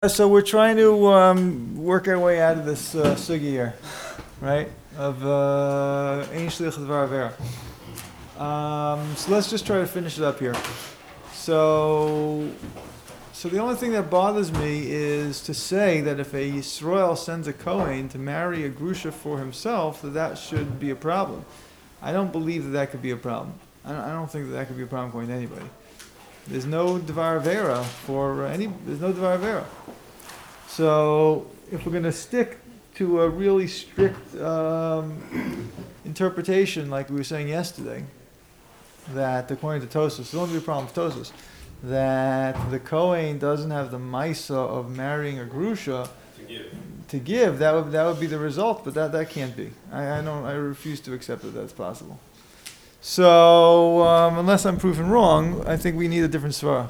So we're trying to work our way out of this sugi here, right? Of Ein Shliach L'Dvar Avera. So let's just try to finish it up here. So the only thing that bothers me is to say that if a Yisrael sends a Kohen to marry a Grusha for himself, that should be a problem. I don't believe that could be a problem. I don't think that could be a problem going to anybody. There's no Dvar Avera for there's no Dvar Avera. So if we're going to stick to a really strict interpretation, like we were saying yesterday, that according to Tosfos, there's only a problem with Tosfos, that the Kohen doesn't have the Maisa of marrying a Grusha to give, that would be the result, but that can't be. I refuse to accept that that's possible. So, unless I'm proven wrong, I think we need a different svara.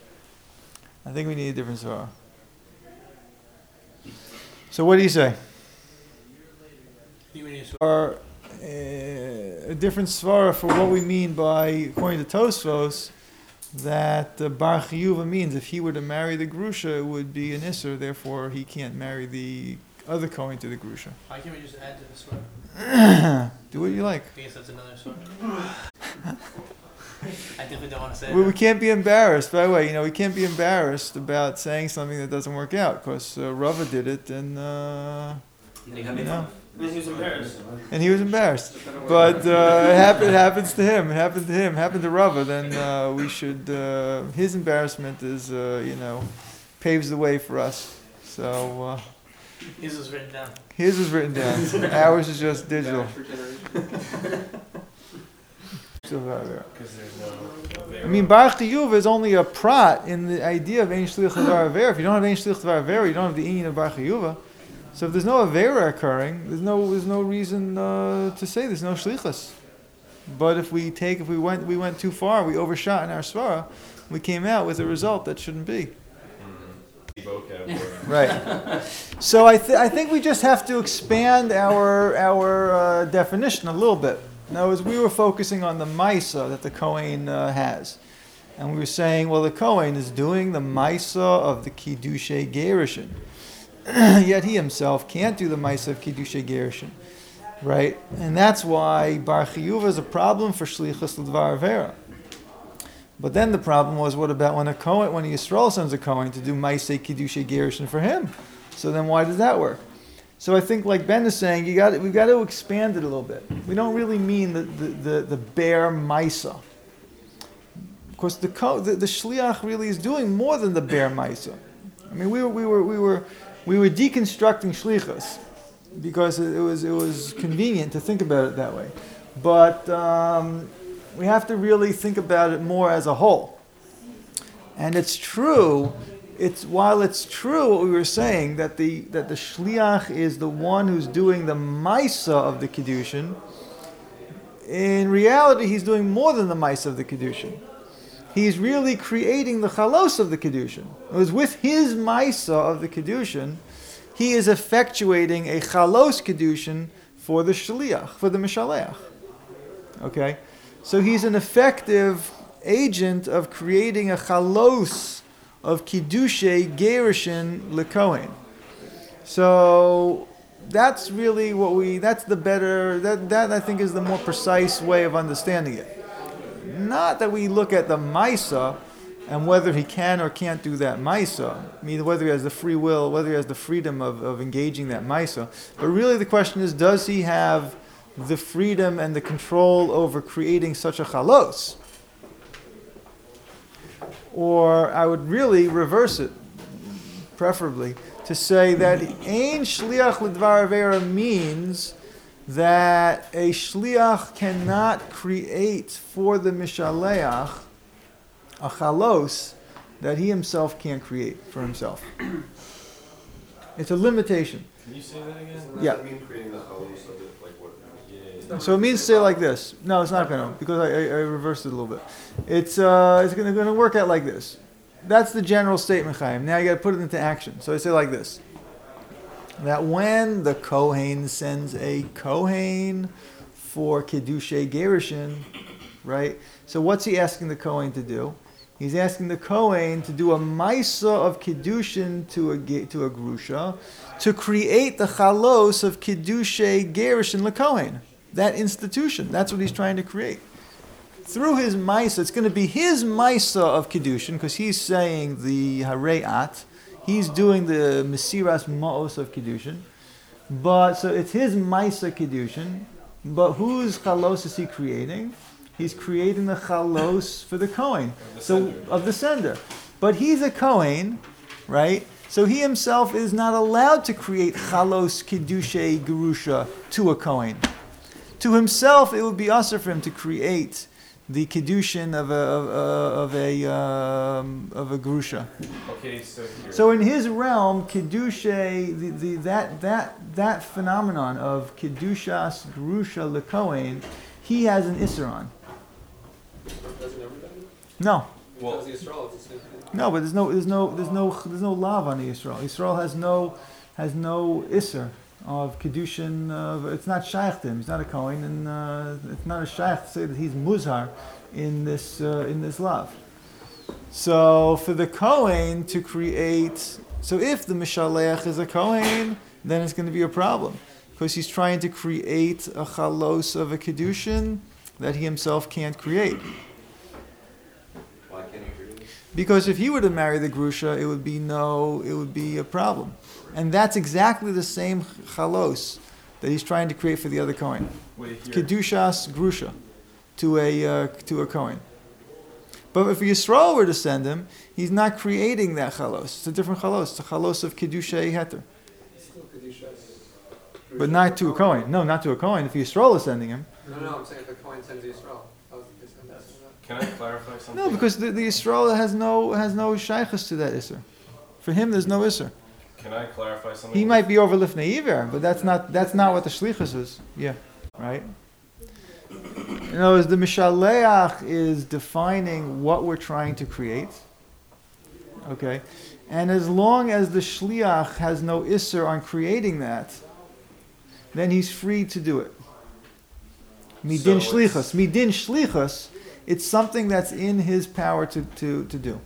So what do you say? Or a different svara for what we mean by, according to Tosfos, that Bar Chiyuva means if he were to marry the Grusha, it would be an Isser, therefore he can't marry the other Kohen to the Grusha. Why can't we just add to the svara? Do what you like. I guess that's another svara. I definitely don't want to say We can't be embarrassed. By the way, we can't be embarrassed about saying something that doesn't work out, because Rava did it, and he was embarrassed. But it happens to him. It happened to him. It happened to Rava. Then we should. His embarrassment is, paves the way for us. So. His was written down. His was written down. Ours is just digital. I mean, Bar Chiyuva is only a prat in the idea of Ein Shliach L'Dvar Avera. If you don't have Ein Shliach L'Dvar Avera, you don't have the inyan of Bar Chiyuva. So if there's no Avera occurring, there's no reason to say there's no Shlichus. But if we went too far, we overshot in our svara, we came out with a result that shouldn't be. Right. So I think we just have to expand our definition a little bit. Now, as we were focusing on the Maisa that the Kohen has, and we were saying, well, the Kohen is doing the Maisa of the Kiddushay Gerushin, yet he himself can't do the Maisa of Kiddushay Gerushin, right? And that's why Bar Chiyuva is a problem for Shlichus L'Dvar Avera. But then the problem was, what about when a Yisrael sends a Kohen to do Maisa Kiddushay Gerushin for him? So then why does that work? So I think, like Ben is saying, we've got to expand it a little bit. We don't really mean the bare Maisa. Of course, the Shliach really is doing more than the bare Maisa. I mean, we were deconstructing Shlichus because it was convenient to think about it that way. But we have to really think about it more as a whole. And it's true. While it's true what we were saying, that the shliach is the one who's doing the maisa of the kiddushin, in reality he's doing more than the maisa of the kiddushin. He's really creating the chalos of the kiddushin. It was with his maisa of the kiddushin, he is effectuating a chalos kiddushin for the shliach, for the mishaleach. Okay, so he's an effective agent of creating a chalos of Kiddushay Gerushin LeKohen. So that's really that's the better, that I think is the more precise way of understanding it. Not that we look at the Maisa and whether he can or can't do that Maisa, I mean, whether he has the free will, whether he has the freedom of engaging that Maisa, but really the question is, does he have the freedom and the control over creating such a chalos? Or I would really reverse it, preferably, to say that Ein Shliach L'Dvar Avera means that a Shliach cannot create for the Mishaleach a chalos that he himself can't create for himself. It's a limitation. Can you say that again? Yeah. Does that mean creating the chalos of it? Like what? Yeah. So it means to say like this. No, it's not going to, because I reversed it a little bit. It's going to work out like this. That's the general statement, Chaim. Now you got to put it into action. So I say like this: that when the Kohen sends a Kohen for Kiddushay Gerushin, right? So what's he asking the Kohen to do? He's asking the Kohen to do a Maisa of Kiddushin to a Grusha to create the Chalos of Kiddushay Gerushin LeKohen. That institution. That's what he's trying to create. Through his Maisa, it's going to be his Maisa of Kiddushin, because he's saying the Hareat. He's doing the Mesiras Ma'os of Kiddushin. But, so it's his Maisa Kiddushin. But whose Chalos is he creating? He's creating the Chalos for the Kohen. Of the sender. But he's a Kohen, right? So he himself is not allowed to create Chalos Kiddushay Gerusha to a Kohen. To himself, it would be usher for him to create the Kiddushin of a Gerusha. Okay, so here. So in his realm, Kiddushay, that phenomenon of Kiddushas Gerusha LeKohen, he has an Isser on. Doesn't everybody? No. Well, Because the Yisrael, it's the same thing. No, but there's no lav on the Yisrael. Yisrael has no Isser of Kiddushin. It's not shaykh to him. He's not a Kohen, and it's not a shaykh to say that he's muzhar in this lav. So for the Kohen to create, so if the Mishaleach is a Kohen, then it's going to be a problem, because he's trying to create a chalos of a Kiddushin that he himself can't create. why can't you create it? Because if he were to marry the Grusha, it would be a problem. And that's exactly the same chalos that he's trying to create for the other Kohen. Wait, here. Kedushas Grusha to a Kohen. But if Yisrael were to send him, he's not creating that chalos. It's a different chalos. It's a chalos of Kedushay Heter. But not to a Kohen. No, not to a Kohen. If Yisrael is sending him. No, I'm saying if the Kohen sends Yisrael. How is the send that? Can I clarify something? No, because the Yisrael has no shaykhus to that Isser. For him, there's no Isser. Can I clarify something? He might be over Lifnei Iver, but that's not what the Shlichus is. Yeah, right? In other words, the Mishaleach is defining what we're trying to create. Okay? And as long as the Shliach has no Isser on creating that, then he's free to do it. Midin Shlichus. Midin Shlichus, it's something that's in his power to do.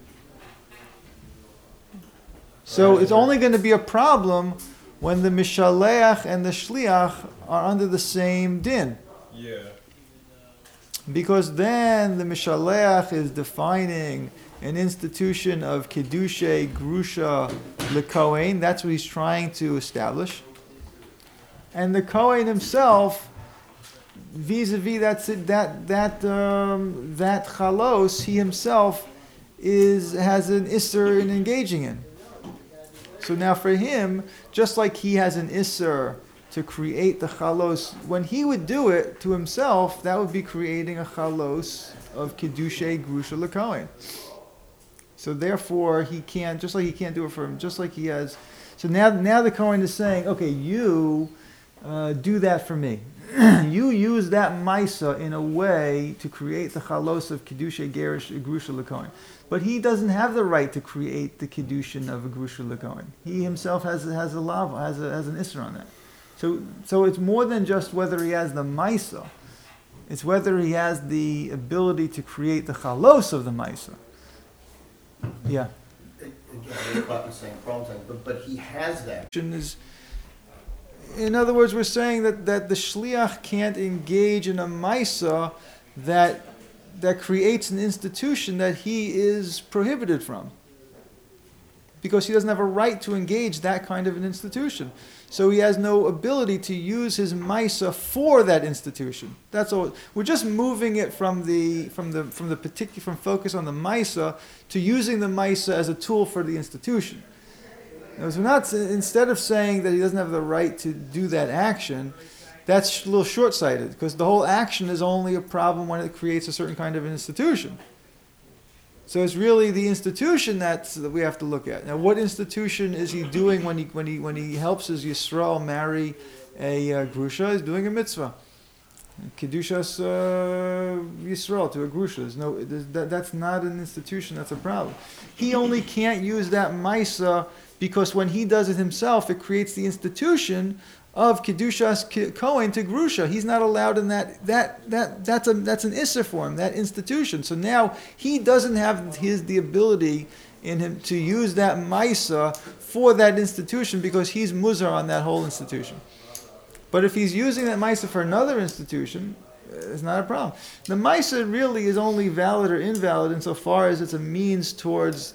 So it's only going to be a problem when the Mishaleach and the Shliach are under the same din. Yeah. Because then the Mishaleach is defining an institution of Kiddushay Grusha LeKohen. That's what he's trying to establish. And the Kohen himself, vis-a-vis that chalos, he himself has an isser in engaging in. So now for him, just like he has an isser to create the chalos, when he would do it to himself, that would be creating a chalos of Kiddushay Grusha LeKohen. So therefore, he can't, just like he can't do it for him, just like he has. So now the Kohen is saying, okay, you do that for me. You use that Maisa in a way to create the chalos of Kiddushay Grusha LeKohen. But he doesn't have the right to create the Kiddushin of a Grusha LeKohen. He himself has an Isser on that. So it's more than just whether he has the Maisa. It's whether he has the ability to create the chalos of the Maisa. Yeah. Again, we're about the same problem, but he has that. In other words, we're saying that the Shliach can't engage in a Maisa that creates an institution that he is prohibited from. Because he doesn't have a right to engage that kind of an institution. So he has no ability to use his Maisa for that institution. That's all. We're just moving it from focus on the Maisa to using the Maisa as a tool for the institution. Instead of saying that he doesn't have the right to do that action, that's a little short-sighted, because the whole action is only a problem when it creates a certain kind of an institution. So it's really the institution that we have to look at. Now, what institution is he doing when he helps his Yisrael marry a Grusha? He's doing a mitzvah. Kedushas Yisrael to a Grusha. That's not an institution, that's a problem. He only can't use that Maisa because when he does it himself, it creates the institution of Kedushas Kohen to Grusha. He's not allowed in that's an Isser for him, that institution. So now he doesn't have the ability in him to use that Maisa for that institution because he's Muzar on that whole institution. But if he's using that Maisa for another institution, it's not a problem. The Maisa really is only valid or invalid insofar as it's a means towards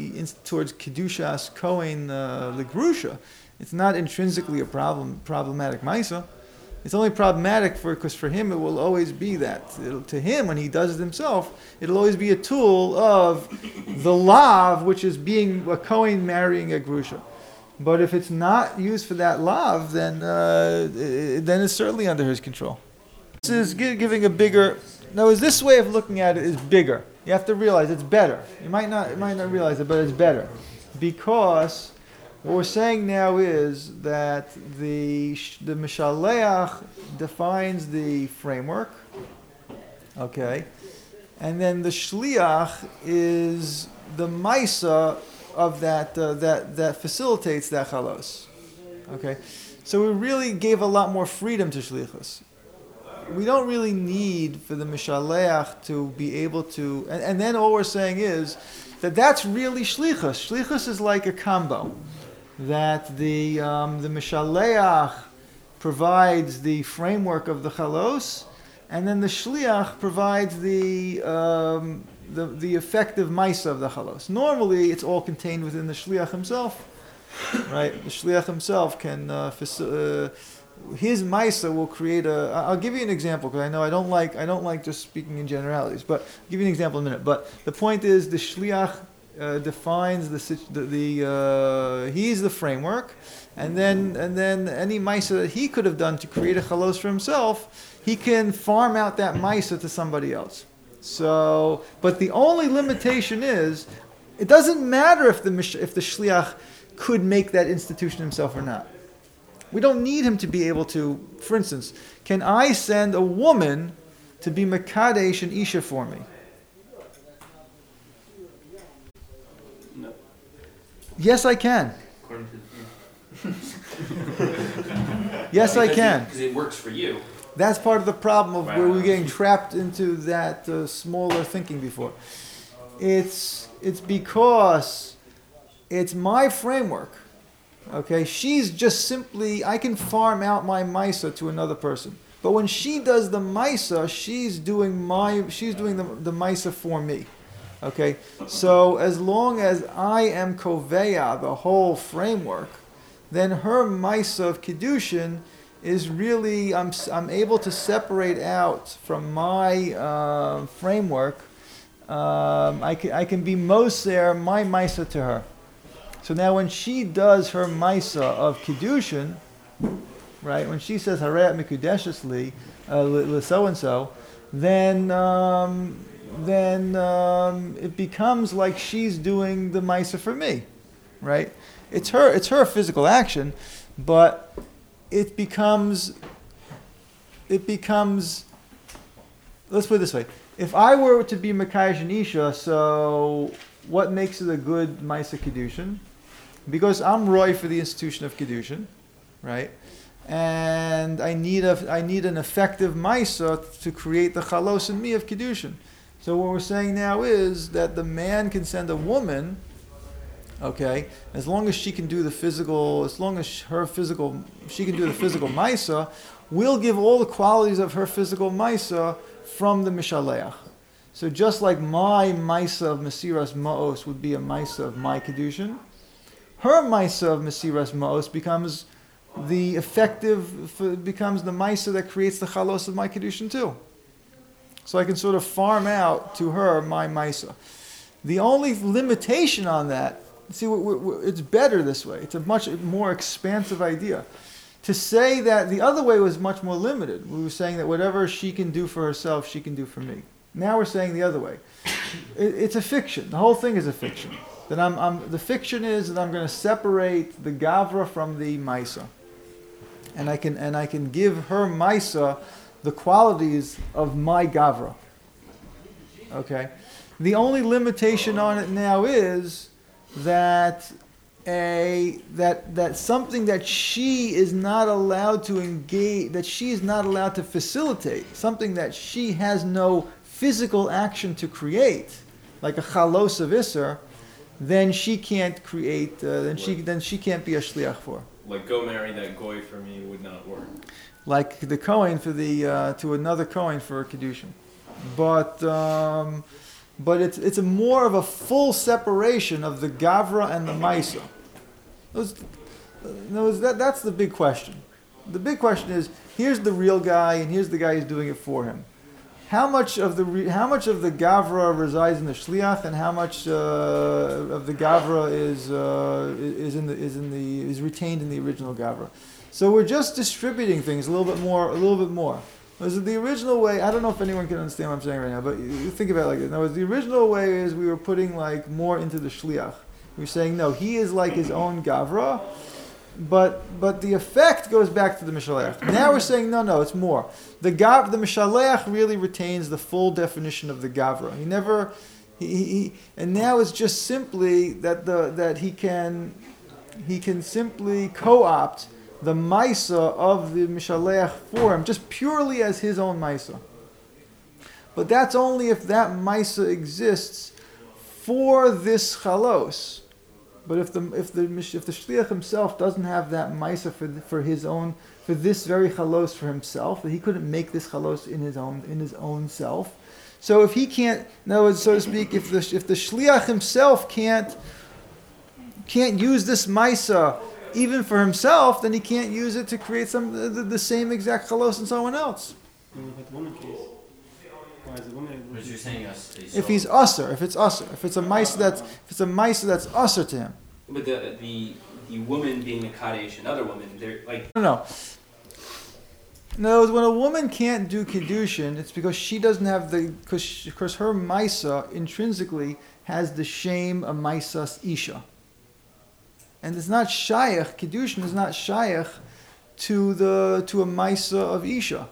Kedushas Kohen L'Grusha. It's not intrinsically a problematic Maisa. It's only problematic because for him it will always be that. To him, when he does it himself, it'll always be a tool of the lav, which is being a Kohen marrying a Grusha. But if it's not used for that lav, then it's certainly under his control. This is giving a bigger. Now, this way of looking at it is bigger. You have to realize it's better. You might not realize it, but it's better because what we're saying now is that the Mishaleach defines the framework, okay, and then the Shliach is the Maisa of that facilitates that chalos. Okay, so we really gave a lot more freedom to shlichus. We don't really need for the Mishaleach to be able to, and then all we're saying is that's really shlichus. Shlichus is like a combo. That the Mishaleach provides the framework of the chalos, and then the shliach provides the effective maisa of the chalos. Normally, it's all contained within the shliach himself, right? The shliach himself can his maisa will create a. I'll give you an example because I know I don't like just speaking in generalities, but I'll give you an example in a minute. But the point is the shliach defines he's the framework, and then any maisa that he could have done to create a chalos for himself, he can farm out that maisa to somebody else. So, but the only limitation is, it doesn't matter if the shliach could make that institution himself or not. We don't need him to be able to. For instance, can I send a woman to be mekadesh and isha for me? No. Yes, I can. Yes, I can. Because it works for you. That's part of the problem of where we're getting trapped into that smaller thinking before. It's because it's my framework. Okay, she's just simply, I can farm out my Maisa to another person. But when she does the Maisa, she's doing the Maisa for me. Okay, so as long as I am Koveya, the whole framework, then her Maisa of Kiddushin is really, I'm able to separate out from my framework. I can be Moser, my Maisa to her. So now when she does her Maisa of Kiddushin, right, when she says Harayat Mikudeshesli, so-and-so, then it becomes like she's doing the Maisa for me, right? It's her physical action, but it becomes, let's put it this way. If I were to be Makayish and Isha, so what makes it a good Maisa Kiddushin? Because I'm Roy for the institution of Kiddushin, right? And I need an effective Maisa to create the Chalos in me of Kiddushin. So what we're saying now is that the man can send a woman, okay, as long as she can do the physical, as long as she can do the physical Maisa, we'll give all the qualities of her physical Maisa from the Mishaleach. So just like my Maisa of Mesiras Ma'os would be a Maisa of my Kiddushin, her Maisa of Mesiras Ma'os becomes the Maisa that creates the Chalos of my Kiddushin too. So I can sort of farm out to her my Maisa. The only limitation on that, see, it's better this way. It's a much more expansive idea. To say that the other way was much more limited. We were saying that whatever she can do for herself, she can do for me. Now we're saying the other way. It's a fiction. The whole thing is a fiction. That the fiction is that I'm going to separate the Gavra from the Maisa. And I can give her Maisa the qualities of my Gavra. Okay? The only limitation on it now is that that something that she is not allowed to engage, that she is not allowed to facilitate, something that she has no physical action to create, like a chalos of Isser, then she can't create, then she can't be a shliach for. Like, go marry that goy for me would not work. Like the Kohen for the to another Kohen for a kedushin, but it's a more of a full separation of the gavra and the maisa. That's the big question. The big question is, here's the real guy and here's the guy who's doing it for him. How much of the gavra resides in the shliach, and how much of the gavra is retained in the original gavra? So we're just distributing things a little bit more. Was the original way? I don't know if anyone can understand what I'm saying right now, but you think about it like this. Now, the original way is we were putting like more into the shliach. We were saying no, he is like his own gavra, but the effect goes back to the mishalech. Now we're saying no, it's more. The mishalech really retains the full definition of the gavra. He never, and now it's just simply that he can simply co-opt the maisa of the mishalech for him, just purely as his own maisa. But that's only if that maisa exists for this chalos. But if the shliach himself doesn't have that maisa for this very chalos for himself, that he couldn't make this chalos in his own self. So if he can't, in other words, so to speak, if the shliach himself can't use this maisa even for himself, then he can't use it to create the same exact chalos in someone else. But you're saying If he's usher, if it's a maisa that's usher to him. But the woman being a kaddish, another woman, they're like... No. No, when a woman can't do kiddushin, it's because she doesn't have because her maisa intrinsically has the shame of maisas isha. And it's not shayach, kiddushin is not shayach to a maisa of isha.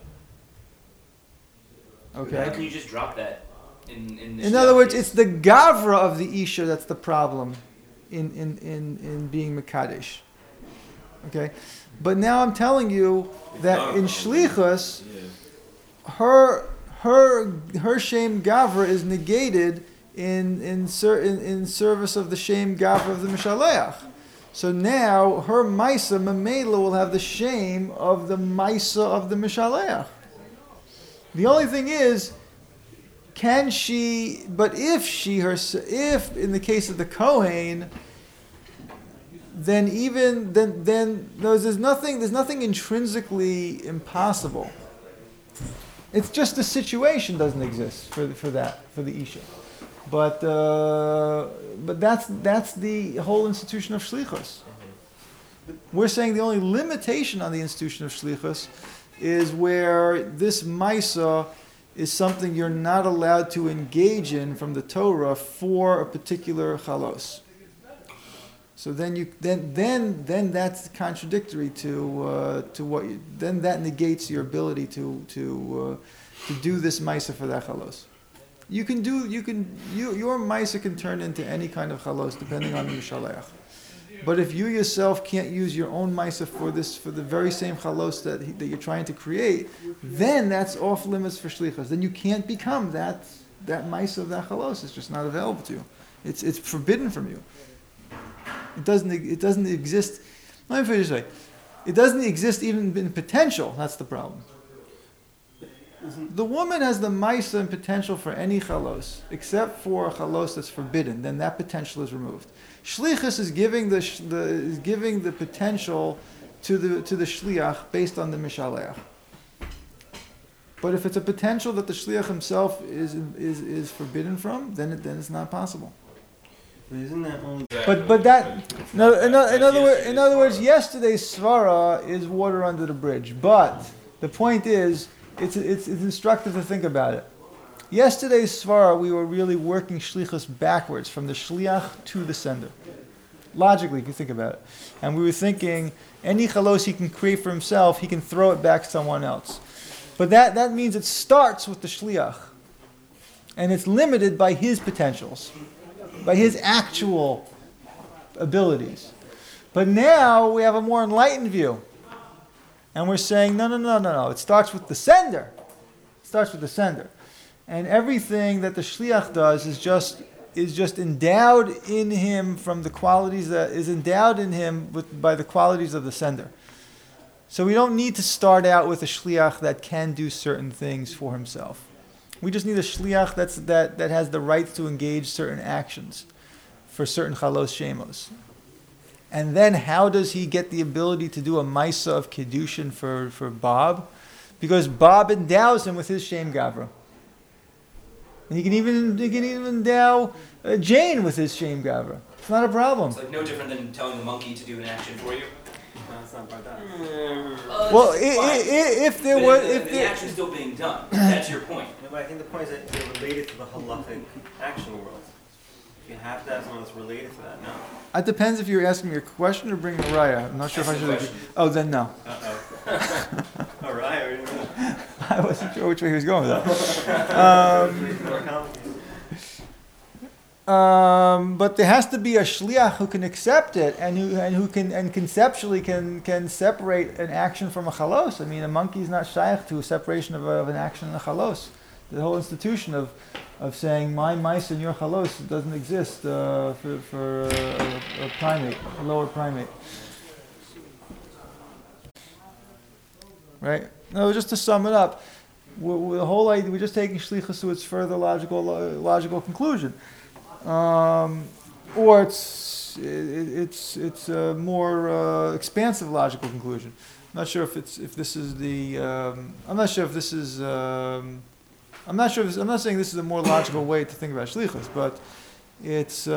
Okay. How can you just drop that in the In other words, it's the gavra of the isha that's the problem in being mekadesh. Okay, but now I'm telling you that in shlichus, her shame gavra is negated in service of the shame gavra of the mishaleach. So now her maisa memela will have the shame of the maisa of the mishaleach. The only thing is, can she? But if in the case of the Kohen, then there's nothing intrinsically impossible. It's just the situation doesn't exist for the isha. But that's the whole institution of shlichus. We're saying the only limitation on the institution of shlichus is where this maisa is something you're not allowed to engage in from the Torah for a particular chalos. So then that's contradictory to what then that negates your ability to do this maisa for that chalos. Your maisa can turn into any kind of chalos depending on the mishaleach. But if you yourself can't use your own maisa for the very same chalos that you're trying to create, then that's off limits for shlichus. Then you can't become that maisa of that chalos. It's just not available to you. It's forbidden from you. It doesn't exist. Let me finish this way. It doesn't exist even in potential. That's the problem. The woman has the maisa and potential for any chalos, except for a chalos that's forbidden. Then that potential is removed. Shlichus is giving the potential to the shliach based on the mishaleach. But if it's a potential that the shliach himself is forbidden from, then it's not possible. But isn't that only... But that no. In other words, yesterday's svara is water under the bridge. But the point is, it's instructive to think about it. Yesterday's svara, we were really working shlichus backwards from the shliach to the sender. Logically, if you think about it, and we were thinking any chalos he can create for himself, he can throw it back to someone else. But that means it starts with the shliach, and it's limited by his potentials, by his actual abilities. But now we have a more enlightened view. And we're saying, no. It starts with the sender. It starts with the sender. And everything that the shliach does is just endowed in him from the qualities that is endowed in him by the qualities of the sender. So we don't need to start out with a shliach that can do certain things for himself. We just need a shliach that has the right to engage certain actions for certain chalos shemos. And then how does he get the ability to do a maisa of kedushin for Bob? Because Bob endows him with his shem gavra. And he can even endow Jane with his shem gavra. It's not a problem. It's like no different than telling a monkey to do an action for you. No, it's not about that. Well, if if there were, the action's still being done, that's your point. No, but I think the point is that they're related to the halachic action world. You have to have someone that's related to that. No. it depends if you're asking me a question or bringing a raya. I'm not sure if I Ask the should. question. Oh, then no. All right. I wasn't sure which way he was going with that. More complicated. But there has to be a shliach who can accept it and who can conceptually can separate an action from a chalos. I mean, a monkey is not shaykh to a separation of an action and a chalos. The whole institution of saying my mice and your chalos doesn't exist for a primate, a lower primate. Right? No, just to sum it up, the whole idea, we're just taking shlichus to its further logical conclusion. Or it's a more expansive logical conclusion. I'm not sure if this is the. I'm not sure if this is. I'm not saying this is a more logical way to think about shlichus, but it's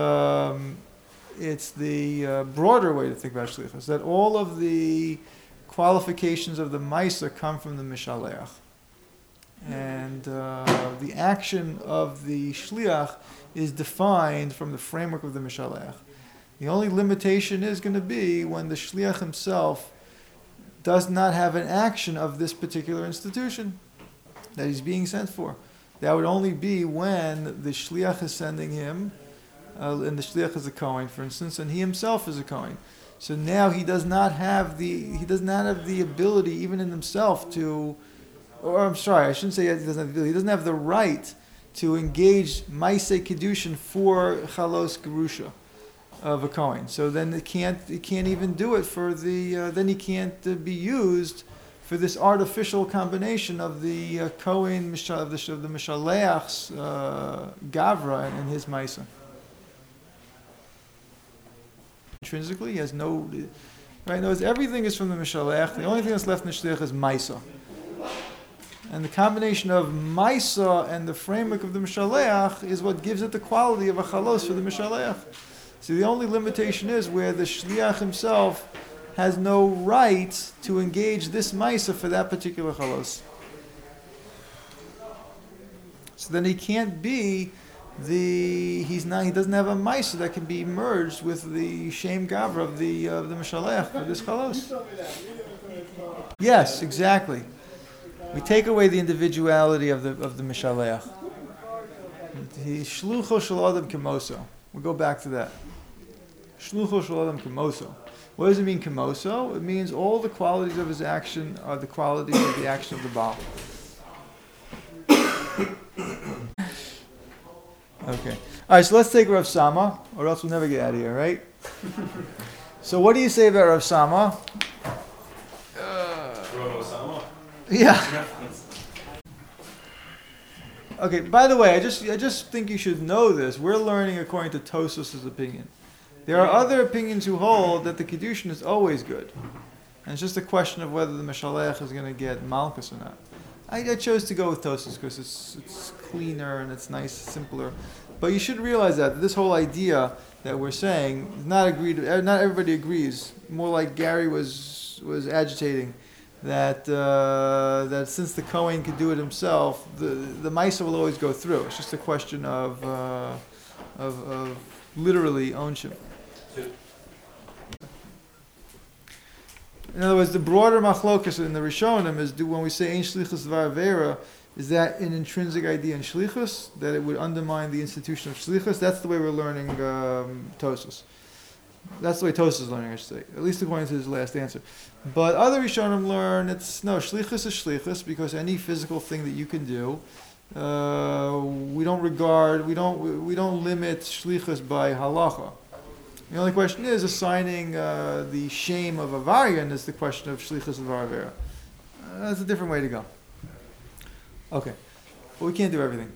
the broader way to think about shlichus. That all of the qualifications of the Maisa come from the Mishaleach. And the action of the Shliach is defined from the framework of the Mishaleach. The only limitation is going to be when the Shliach himself does not have an action of this particular institution that he's being sent for. That would only be when the Shliach is sending him, and the Shliach is a Kohen, for instance, and he himself is a Kohen. So now he does not have the ability, even in himself, to, or I'm sorry, I shouldn't say he doesn't have the ability. He doesn't have the right to engage Maaseh Kedushin for Chalos Gerusha of a Kohen. So then it can't even do it for the. Then he can't be used for this artificial combination of the Kohen of the Mishaleach's Gavra and his Maaseh. Intrinsically, he has no. Right? Knows everything is from the Mishaleach. The only thing that's left in the Shliach is Maaseh. And the combination of Maisa and the framework of the Mishaleach is what gives it the quality of a chalos for the Mishaleach. So the only limitation is where the Shliach himself has no right to engage this Maisa for that particular chalos. So then he can't be he doesn't have a Maisa that can be merged with the Shem Gavra of the Mishaleach for this chalos. Yes, exactly. We take away the individuality of the Mishaleach. Shlucho shel adam kemoso. We'll go back to that. Shlucho shel adam kemoso. What does it mean kemoso? It means all the qualities of his action are the qualities of the action of the Baal. Okay. All right, so let's take Rav Sama, or else we'll never get out of here, right? So what do you say about Rav Sama? Yeah. Okay, by the way, I just think you should know this. We're learning according to Tosfos' opinion. There are other opinions who hold that the Kedushin is always good. And it's just a question of whether the Mishaleach is going to get Malchus or not. I chose to go with Tosfos because it's cleaner and it's nice, simpler. But you should realize that this whole idea that we're saying is not everybody agrees. More like Gary was agitating. That since the Kohen could do it himself, the Maisa will always go through. It's just a question of literally ownership. In other words, the broader machlokas in the Rishonim is when we say Ein Shlichus Dvar Avera, is that an intrinsic idea in Shlichus that it would undermine the institution of Shlichus? That's the way we're learning Tosfos. That's the way Tosus is learning, I should say. At least according to his last answer. But other Rishonim learn shlichus is shlichus because any physical thing that you can do, we don't limit shlichus by halacha. The only question is assigning the shame of avarian is the question of shlichus of avera. That's a different way to go. Okay, but we can't do everything.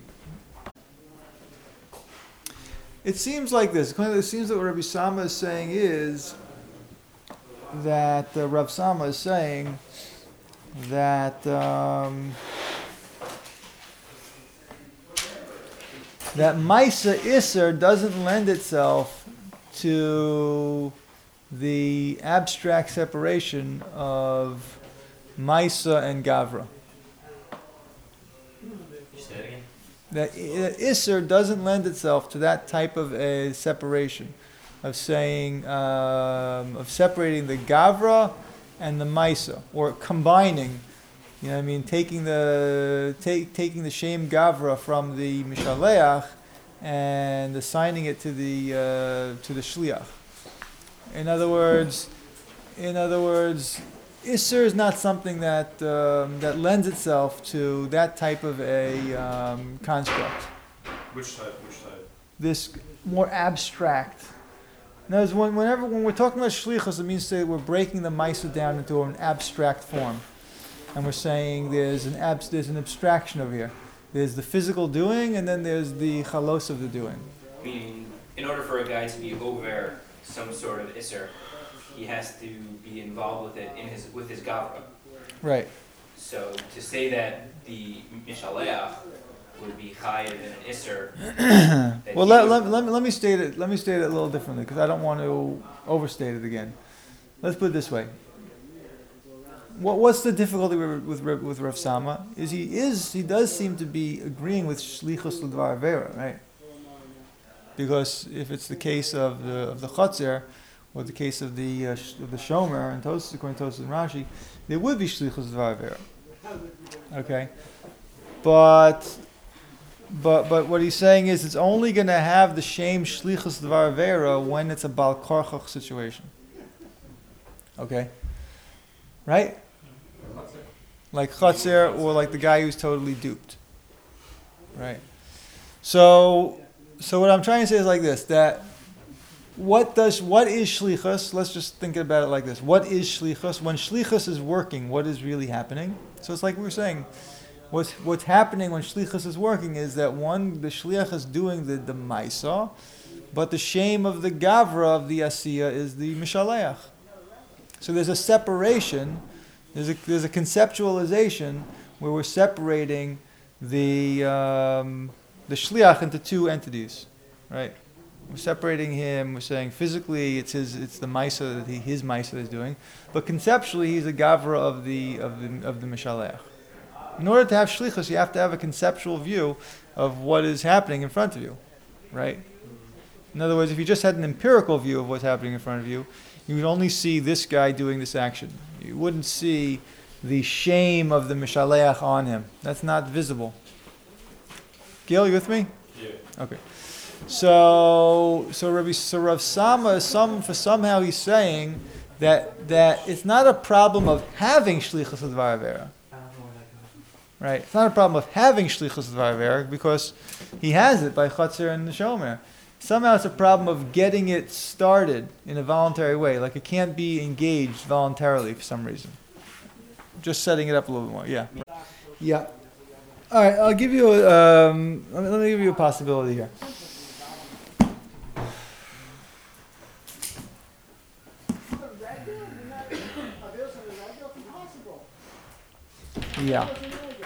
It seems like this. It seems that what Rabbi Sama is saying is that Rav Sama is saying that that Maisa Isser doesn't lend itself to the abstract separation of Maisa and Gavra. Say that again. That Isser doesn't lend itself to that type of a separation, of saying, of separating the Gavra and the Maisa, or combining, you know what I mean, taking the Shem Gavra from the Mishaleach and assigning it to the Shliach. In other words, Isser is not something that that lends itself to that type of a construct. Which type? This more abstract. In other words, when we're talking about shlichus, it means that we're breaking the Maisa down into an abstract form, and we're saying there's an abstraction over here. There's the physical doing, and then there's the chalos of the doing. Meaning, in order for a guy to be over some sort of isser, he has to be involved with it with his gavra. Right. So to say that the mishaleach would be chayiv in an isser. Well, let me state it. Let me state it a little differently because I don't want to overstate it again. Let's put it this way. What's the difficulty with Rav Sama? He does seem to be agreeing with shlichus l'dvar avera, right? Because if it's the case of the chotzer, or the case of the shomer and Tosfos, according to Tosfos and Rashi, there would be shlichus l'dvar avera. Okay, but what he's saying is it's only going to have the shame shlichus l'dvar avera when it's a bal korchach situation. Okay, right? Like chotzer, or like the guy who's totally duped. Right. So what I'm trying to say is like this: that what is shlichus? Let's just think about it like this: what is shlichus? When shlichus is working, what is really happening? So it's like we were saying, what's happening when shlichus is working is that the shliach is doing the maisa, but the shame of the gavra of the asiya is the mishaleach. So there's a separation. There's a conceptualization where we're separating the shliach into two entities, right? We're separating him. We're saying physically it's the maisa that his maisa is doing, but conceptually he's a gavra of the mishaleach. In order to have shlichus, you have to have a conceptual view of what is happening in front of you, right? In other words, if you just had an empirical view of what's happening in front of you, you would only see this guy doing this action. You wouldn't see the shame of the mishaleach on him. That's not visible. Gil, you with me? Yeah. Okay. So Rav Sama somehow he's saying that it's not a problem of having shlichus l'dvar avera. Right? It's not a problem of having shlichus l'dvar avera because he has it by chotzer and the shomer. Somehow it's a problem of getting it started in a voluntary way, like it can't be engaged voluntarily for some reason. Just setting it up a little bit more, yeah. Yeah. All right, I'll give you let me give you a possibility here. Yeah.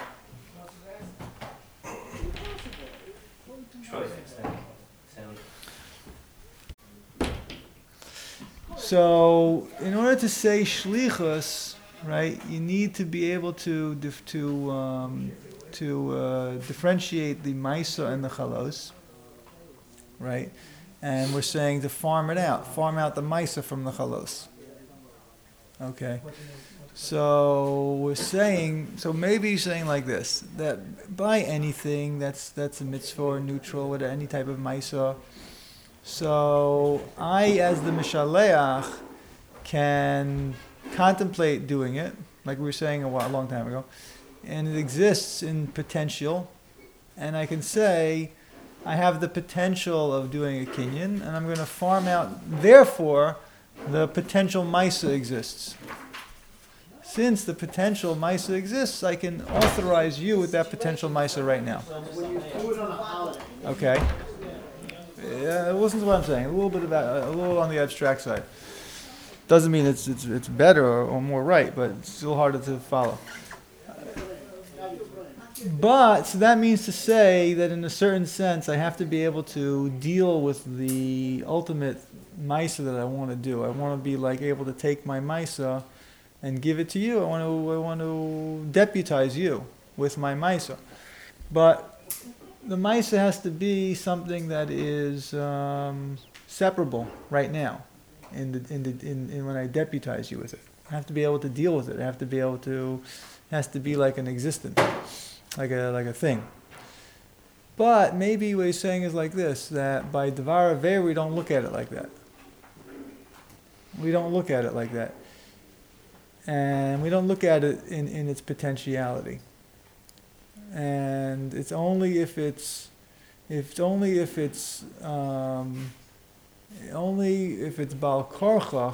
So, in order to say shlichus, right, you need to be able to differentiate the maisa and the chalos, right? And we're saying to farm out the maisa from the chalos. Okay. So we're saying, maybe you're saying like this, that by anything that's a mitzvah or neutral with any type of maisa. So I, as the Mishaleach, can contemplate doing it, like we were saying a long time ago, and it exists in potential, and I can say, I have the potential of doing a kinyan, and I'm going to farm out. Therefore, the potential Maisa exists. Since the potential Maisa exists, I can authorize you with that potential Maisa right now. Okay. Yeah, listen to what I'm saying. A little on the abstract side. Doesn't mean it's better or more right, but it's still harder to follow. But so that means to say that in a certain sense, I have to be able to deal with the ultimate Maisa that I want to do. I want to be like able to take my Maisa and give it to you. I want to deputize you with my Maisa. But the Maisa has to be something that is separable right now. In when I deputize you with it, I have to be able to deal with it. I have to be able to. It has to be like an existence, like a thing. But maybe what he's saying is like this: that by Devar Aveir we don't look at it like that. We don't look at it like that, and we don't look at it in its potentiality. And it's only if it's Bal Korchach.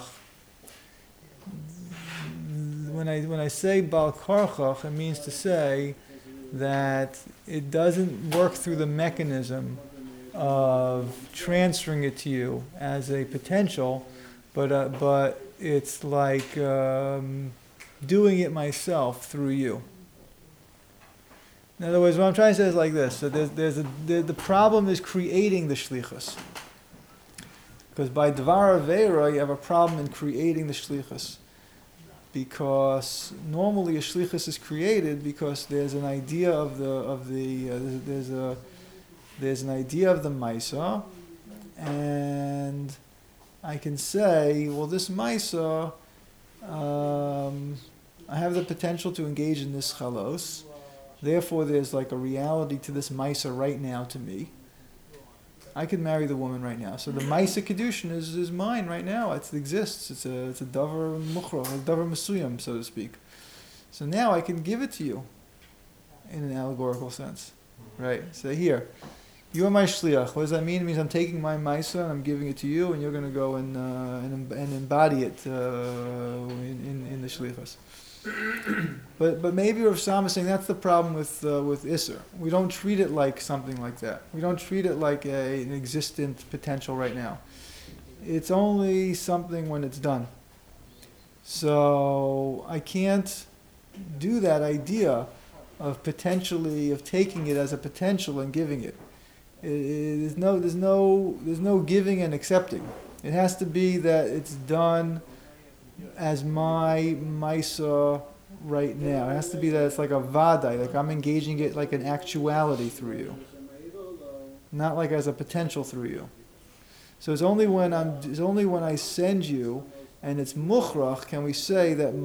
When I say Bal Korchach, it means to say that it doesn't work through the mechanism of transferring it to you as a potential, but it's like doing it myself through you. In other words, what I'm trying to say is like this: so the problem is creating the shlichus. Because by Dvar Aveira, you have a problem in creating the shlichus. Because normally a shlichus is created because there's an idea of there's an idea of the Maisa, and I can say, well, this Maisa, I have the potential to engage in this chalos. Therefore, there's like a reality to this Maisa right now to me. I could marry the woman right now. So the Maisa Kedushin is mine right now. It exists. It's a davar muchro, a davar mesuyam, so to speak. So now I can give it to you in an allegorical sense. Right? So here, you are my shliach. What does that mean? It means I'm taking my Maisa and I'm giving it to you, and you're going to go and embody it in the shlichus. But maybe Rav Sam is saying that's the problem with Isser. We don't treat it like something like that. We don't treat it like an existent potential right now. It's only something when it's done. So I can't do that idea of taking it as a potential and giving it. There's no giving and accepting. It has to be that it's done as my Maisa right now. It has to be that it's like a vadai, like I'm engaging it like an actuality through you, not like as a potential through you. So it's only when I send you and it's muchrach can we say that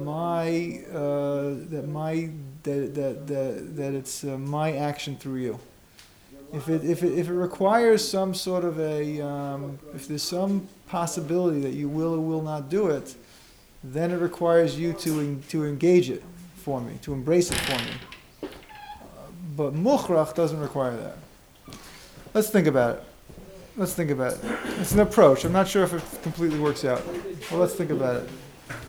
it's my action through you. If it requires some sort of if there's some possibility that you will or will not do it, then it requires you to engage it for me, to embrace it for me. But mukhrach doesn't require that. Let's think about it. It's an approach. I'm not sure if it completely works out. Well, let's think about it.